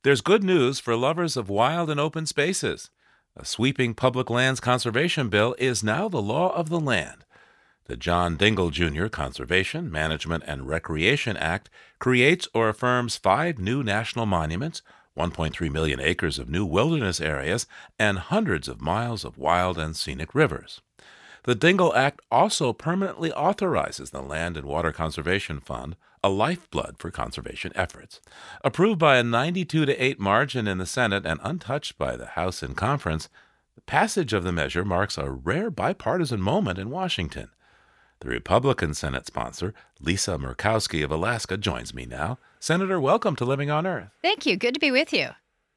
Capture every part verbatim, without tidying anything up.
There's good news for lovers of wild and open spaces. A sweeping public lands conservation bill is now the law of the land. The John Dingell Junior Conservation, Management, and Recreation Act creates or affirms five new national monuments, one point three million acres of new wilderness areas, and hundreds of miles of wild and scenic rivers. The Dingell Act also permanently authorizes the Land and Water Conservation Fund, a lifeblood for conservation efforts. Approved by a ninety-two to eight margin in the Senate and untouched by the House in conference, the passage of the measure marks a rare bipartisan moment in Washington. The Republican Senate sponsor, Lisa Murkowski of Alaska, joins me now. Senator, welcome to Living on Earth. Thank you. Good to be with you.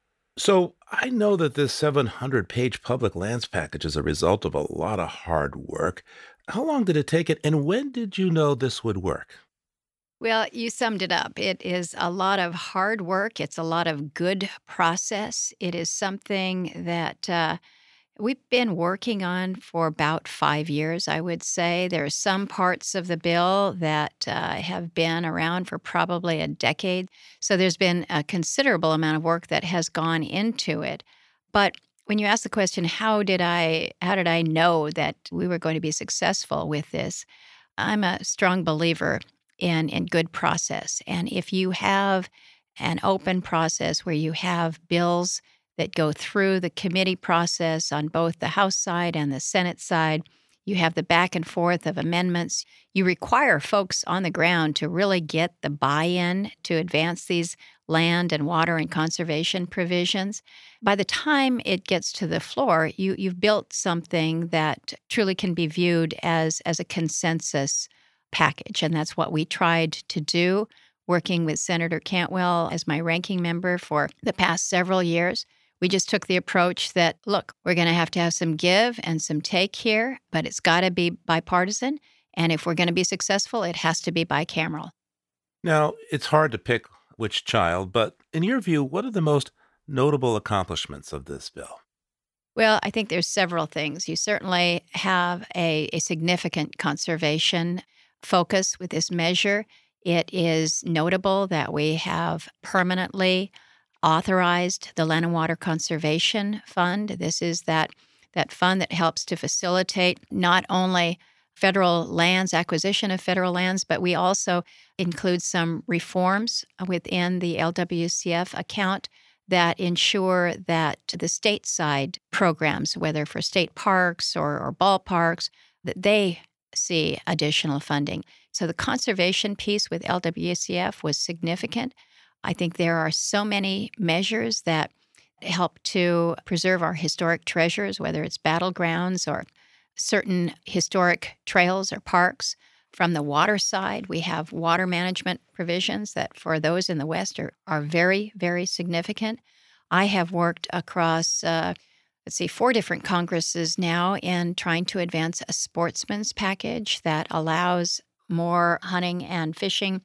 So I know that this seven hundred page public lands package is a result of a lot of hard work. How long did it take it, and when did you know this would work? Well, you summed it up. It is a lot of hard work. It's a lot of good process. It is something that uh, we've been working on for about five years, I would say. There are some parts of the bill that uh, have been around for probably a decade. So there's been a considerable amount of work that has gone into it. But when you ask the question, how did I how did I know that we were going to be successful with this? I'm a strong believer in, in good process. And if you have an open process where you have bills that go through the committee process on both the House side and the Senate side, you have the back and forth of amendments. You require folks on the ground to really get the buy-in to advance these land and water and conservation provisions. By the time it gets to the floor, you, you've built something that truly can be viewed as, as a consensus package. And that's what we tried to do, working with Senator Cantwell as my ranking member for the past several years. We just took the approach that, look, we're going to have to have some give and some take here, but it's got to be bipartisan. And if we're going to be successful, it has to be bicameral. Now, it's hard to pick which child, but in your view, what are the most notable accomplishments of this bill? Well, I think there's several things. You certainly have a, a significant conservation focus with this measure. It is notable that we have permanently authorized the Land and Water Conservation Fund. This is that, that fund that helps to facilitate not only federal lands, acquisition of federal lands, but we also include some reforms within the L W C F account that ensure that the state side programs, whether for state parks or, or ballparks, that they see additional funding. So the conservation piece with L W C F was significant. I think there are so many measures that help to preserve our historic treasures, whether it's battlegrounds or certain historic trails or parks. From the water side, we have water management provisions that for those in the West are, are very, very significant. I have worked across, uh, let's see, four different Congresses now in trying to advance a sportsman's package that allows more hunting and fishing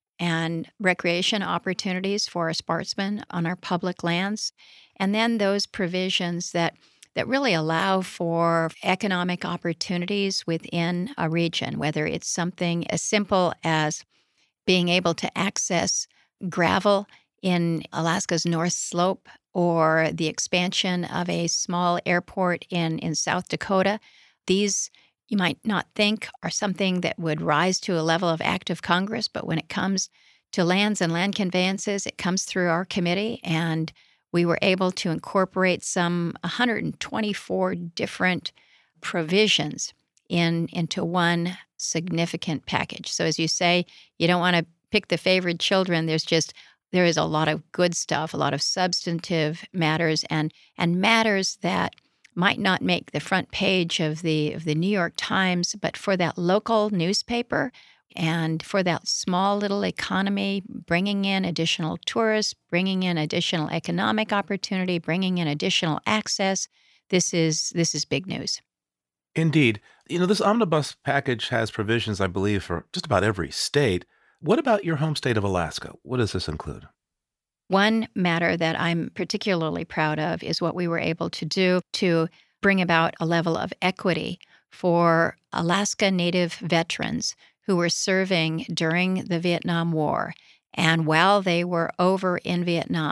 and recreation opportunities for our sportsmen on our public lands. And then those provisions that that really allow for economic opportunities within a region, whether it's something as simple as being able to access gravel in Alaska's North Slope or the expansion of a small airport in, in South Dakota. These, you might not think, are something that would rise to a level of act of Congress, but when it comes to lands and land conveyances, it comes through our committee, and we were able to incorporate some one hundred twenty-four different provisions in into one significant package. So as you say, you don't want to pick the favorite children. There's just, there is a lot of good stuff, a lot of substantive matters, and and matters that might not make the front page of the of the New York Times, but for that local newspaper and for that small little economy, bringing in additional tourists, bringing in additional economic opportunity, bringing in additional access, this is this is big news. Indeed. You know, this omnibus package has provisions, I believe, for just about every state. What about your home state of Alaska? What does this include? One matter that I'm particularly proud of is what we were able to do to bring about a level of equity for Alaska Native veterans who were serving during the Vietnam War. And while they were over in Vietnam,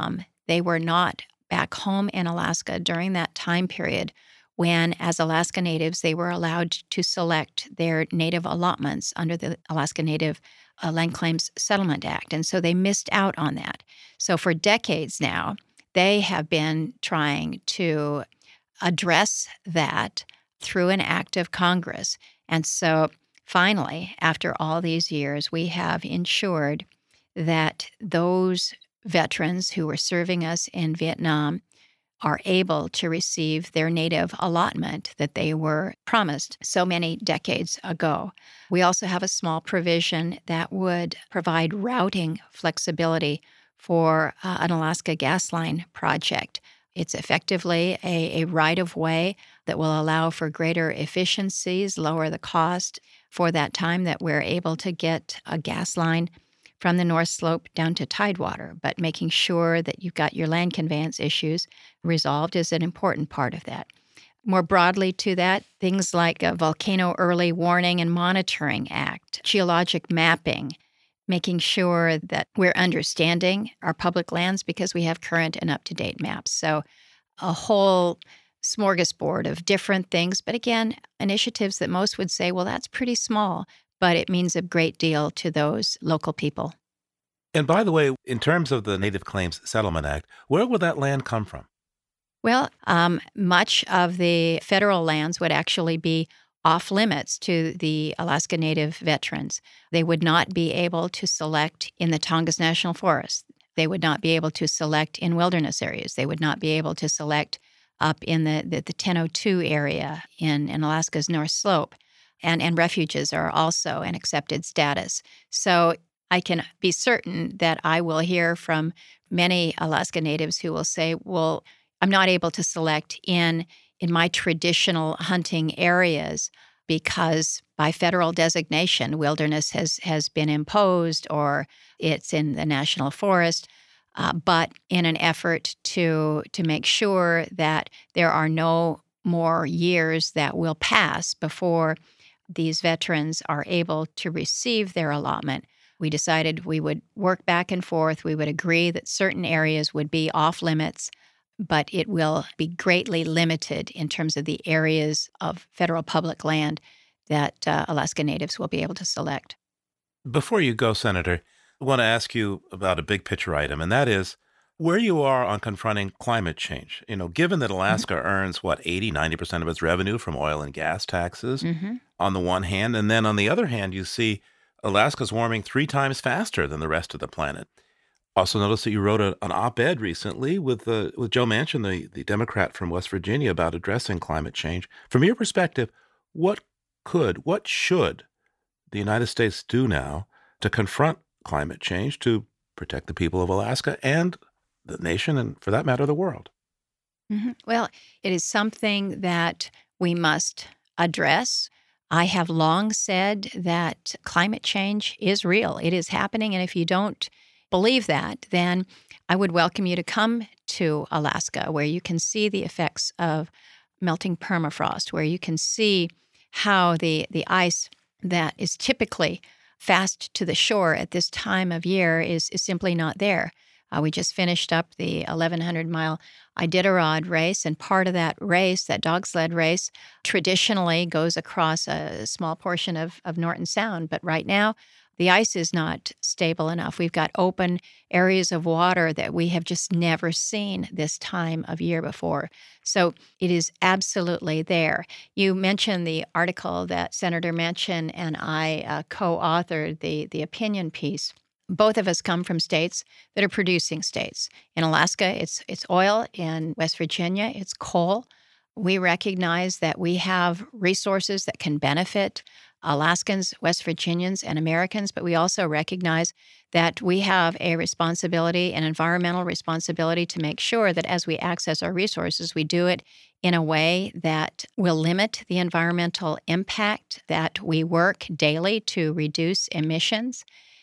They were not back home in Alaska during that time period when, as Alaska Natives, they were allowed to select their native allotments under the Alaska Native uh, Land Claims Settlement Act. And so they missed out on that. So for decades now, they have been trying to address that through an act of Congress. And so finally, after all these years, we have ensured that those veterans who were serving us in Vietnam are able to receive their native allotment that they were promised so many decades ago. We also have a small provision that would provide routing flexibility for uh, an Alaska gas line project. It's effectively a, a right-of-way that will allow for greater efficiencies, lower the cost for that time that we're able to get a gas line from the North Slope down to Tidewater. But making sure that you've got your land conveyance issues resolved is an important part of that. More broadly to that, things like a Volcano Early Warning and Monitoring Act, geologic mapping, making sure that we're understanding our public lands because we have current and up-to-date maps. So a whole smorgasbord of different things, but again, initiatives that most would say, well, that's pretty small, but it means a great deal to those local people. And by the way, in terms of the Native Claims Settlement Act, where will that land come from? Well, um, much of the federal lands would actually be off limits to the Alaska Native veterans. They would not be able to select in the Tongass National Forest. They would not be able to select in wilderness areas. They would not be able to select up in the, the, the ten oh two area in, in Alaska's North Slope. And, and refuges are also an accepted status. So I can be certain that I will hear from many Alaska Natives who will say, well, I'm not able to select in in my traditional hunting areas because by federal designation, wilderness has, has been imposed or it's in the national forest. Uh, but in an effort to to make sure that there are no more years that will pass before these veterans are able to receive their allotment, we decided we would work back and forth. We would agree that certain areas would be off limits, but it will be greatly limited in terms of the areas of federal public land that uh, Alaska Natives will be able to select. Before you go, Senator, I want to ask you about a big picture item, and that is where you are on confronting climate change. You know, given that Alaska mm-hmm. earns, what, eighty, ninety percent of its revenue from oil and gas taxes mm-hmm. on the one hand, and then on the other hand, you see Alaska's warming three times faster than the rest of the planet. Also noticed that you wrote a, an op-ed recently with uh, with Joe Manchin, the, the Democrat from West Virginia, about addressing climate change. From your perspective, what could, what should the United States do now to confront climate change, to protect the people of Alaska and the nation, and for that matter, the world? Mm-hmm. Well, it is something that we must address. I have long said that climate change is real. It is happening, and if you don't believe that, then I would welcome you to come to Alaska, where you can see the effects of melting permafrost, where you can see how the, the ice that is typically fast to the shore at this time of year is, is simply not there. Uh, we just finished up the eleven hundred mile Iditarod race, and part of that race, that dog sled race, traditionally goes across a small portion of, of Norton Sound. But right now, the ice is not stable enough. We've got open areas of water that we have just never seen this time of year before. So it is absolutely there. You mentioned the article that Senator Manchin and I uh, co-authored, the, the opinion piece. Both of us come from states that are producing states. In Alaska, it's it's oil. In West Virginia, it's coal. We recognize that we have resources that can benefit Alaskans, West Virginians, and Americans, but we also recognize that we have a responsibility, an environmental responsibility, to make sure that as we access our resources, we do it in a way that will limit the environmental impact, that we work daily to reduce emissions.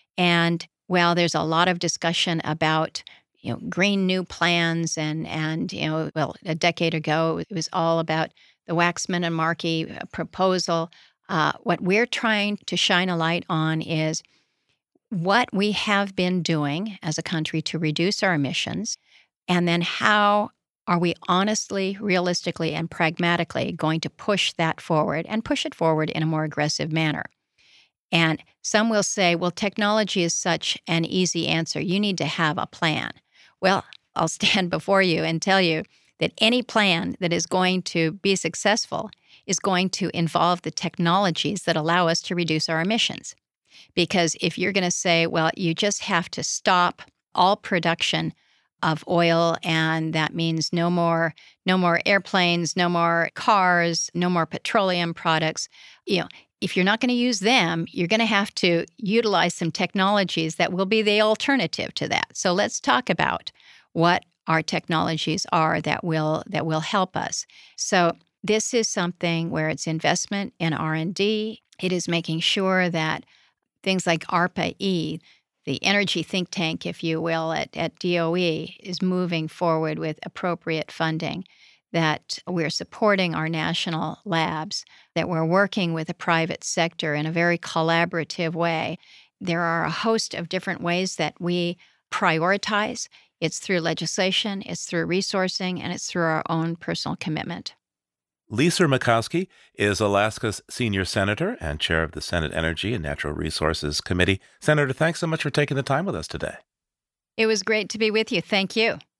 And while there's a lot of discussion about, you know, green new plans and, and you know, well, a decade ago, it was all about the Waxman and Markey proposal. Uh, what we're trying to shine a light on is what we have been doing as a country to reduce our emissions. And then how are we honestly, realistically, and pragmatically going to push that forward and push it forward in a more aggressive manner? And some will say, well, technology is such an easy answer. You need to have a plan. Well, I'll stand before you and tell you that any plan that is going to be successful is going to involve the technologies that allow us to reduce our emissions. Because if you're going to say, well, you just have to stop all production of oil, and that means no more no more airplanes, no more cars, no more petroleum products, you know, if you're not going to use them, you're going to have to utilize some technologies that will be the alternative to that. So let's talk about what our technologies are that will that will help us. So this is something where it's investment in R and D. It is making sure that things like ARPA-E, the energy think tank, if you will, at, at D O E, is moving forward with appropriate funding, that we're supporting our national labs, that we're working with the private sector in a very collaborative way. There are a host of different ways that we prioritize. It's through legislation, it's through resourcing, and it's through our own personal commitment. Lisa Murkowski is Alaska's senior senator and chair of the Senate Energy and Natural Resources Committee. Senator, thanks so much for taking the time with us today. It was great to be with you. Thank you.